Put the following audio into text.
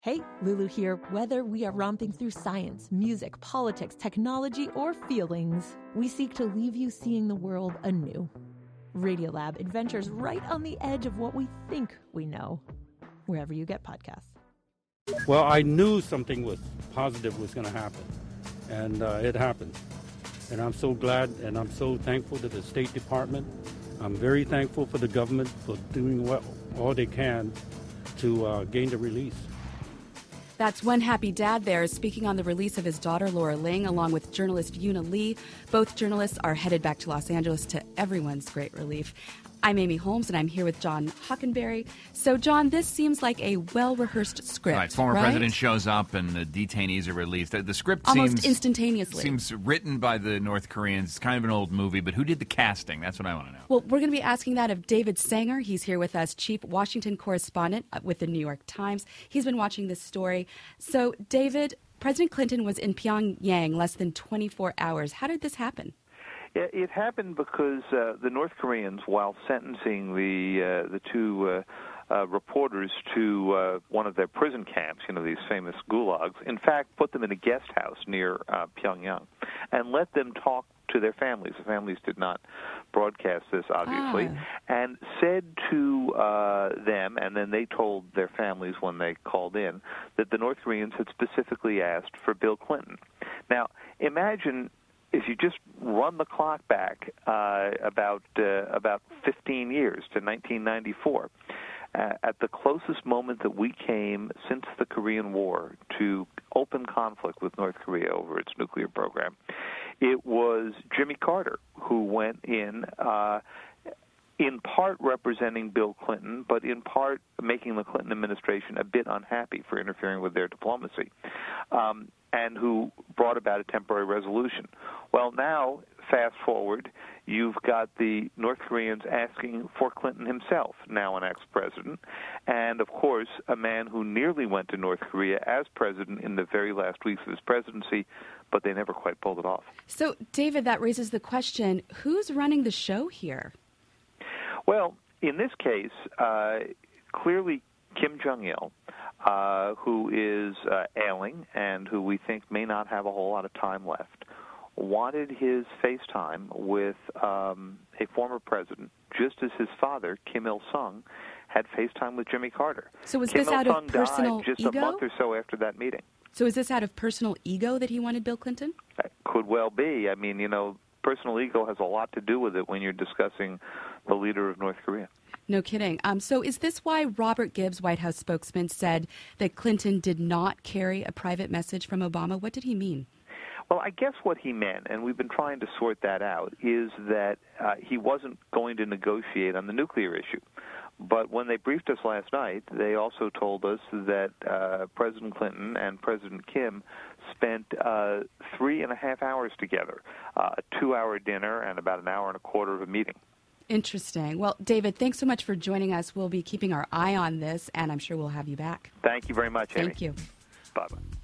Hey, Lulu here. Whether we are romping through science, music, politics, technology, or feelings, we seek to leave you seeing the world anew. Radiolab adventures right on the edge of what we think we know, wherever you get podcasts. Well, I knew something was positive was going to happen, and it happened. And I'm so glad and I'm so thankful to the State Department. I'm very thankful for the government for doing all they can to gain the release. That's one happy dad there speaking on the release of his daughter, Laura Ling, along with journalist Yuna Lee. Both journalists are headed back to Los Angeles to everyone's great relief. I'm Amy Holmes, and I'm here with John Hockenberry. So, John, this seems like a well-rehearsed script, right? Former president shows up, and the detainees are released. The script almost instantaneously seems written by the North Koreans. It's kind of an old movie, but who did the casting? That's what I want to know. Well, we're going to be asking that of David Sanger. He's here with us, chief Washington correspondent with the New York Times. He's been watching this story. So, David, President Clinton was in Pyongyang less than 24 hours. How did this happen? It happened because the North Koreans, while sentencing the two reporters to one of their prison camps, these famous gulags, in fact put them in a guest house near Pyongyang and let them talk to their families. The families did not broadcast this, obviously, and said to them, and then they told their families when they called in, that the North Koreans had specifically asked for Bill Clinton. Now, imagine if you just run the clock back about 15 years to 1994, at the closest moment that we came since the Korean War to open conflict with North Korea over its nuclear program, it was Jimmy Carter who went in part representing Bill Clinton, but in part making the Clinton administration a bit unhappy for interfering with their diplomacy, and who brought about a temporary resolution. Well, now, fast forward, you've got the North Koreans asking for Clinton himself, now an ex-president, and, of course, a man who nearly went to North Korea as president in the very last weeks of his presidency, but they never quite pulled it off. So, David, that raises the question, who's running the show here? Well, in this case, clearly Kim Jong-il, who is ailing and who we think may not have a whole lot of time left, wanted his FaceTime with a former president, just as his father, Kim Il-sung, had FaceTime with Jimmy Carter. So was Kim this out of personal died just ego? a month or so after that meeting. So is this out of personal ego that he wanted Bill Clinton? That could well be. I mean, personal ego has a lot to do with it when you're discussing the leader of North Korea. No kidding. So is this why Robert Gibbs, White House spokesman, said that Clinton did not carry a private message from Obama? What did he mean? Well, I guess what he meant, and we've been trying to sort that out, is that he wasn't going to negotiate on the nuclear issue. But when they briefed us last night, they also told us that President Clinton and President Kim spent 3.5 hours together, a 2-hour dinner and about an hour and a quarter of a meeting. Interesting. Well, David, thanks so much for joining us. We'll be keeping our eye on this, and I'm sure we'll have you back. Thank you very much, Amy. Thank you. Bye-bye.